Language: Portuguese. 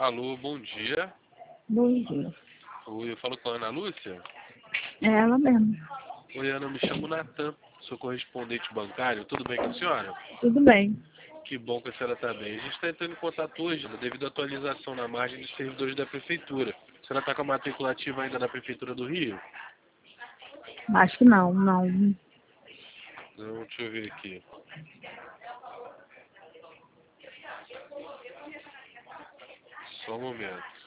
Alô, bom dia. Bom dia. Oi, eu falo com a Ana Lúcia. É ela mesmo. Oi, Ana, eu me chamo Natan, sou correspondente bancário. Tudo bem com a senhora? Tudo bem. Que bom que a senhora está bem. A gente está entrando em contato hoje, Ana, devido à atualização na margem dos servidores da Prefeitura. A senhora está com a matrícula ativa ainda na Prefeitura do Rio? Acho que não. Não, deixa eu ver aqui. Só um momento.